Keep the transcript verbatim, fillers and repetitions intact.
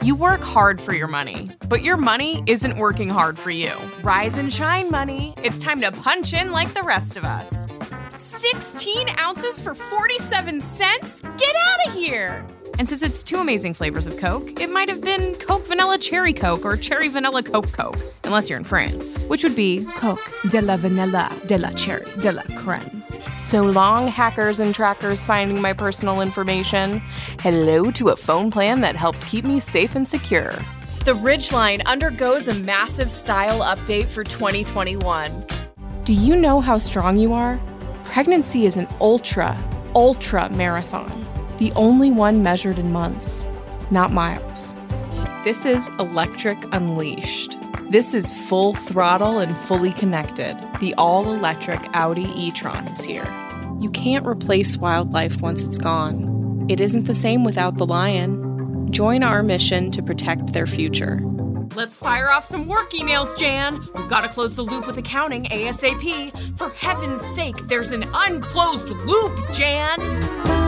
You work hard for your money, but your money isn't working hard for you. Rise and shine, money. It's time to punch in like the rest of us. sixteen ounces for forty-seven cents? Get out of here! And since it's two amazing flavors of Coke, it might have been Coke Vanilla Cherry Coke or Cherry Vanilla Coke Coke, unless you're in France, which would be Coke de la Vanilla de la Cherry de la Crème. So long, hackers and trackers finding my personal information. Hello to a phone plan that helps keep me safe and secure. The Ridgeline undergoes a massive style update for twenty twenty-one. Do you know how strong you are? Pregnancy is an ultra, ultra marathon. The only one measured in months, not miles. This is Electric Unleashed. This is full throttle and fully connected. The all-electric Audi e-tron is here. You can't replace wildlife once it's gone. It isn't the same without the lion. Join our mission to protect their future. Let's fire off some work emails, Jan. We've got to close the loop with accounting ASAP. For heaven's sake, there's an unclosed loop, Jan.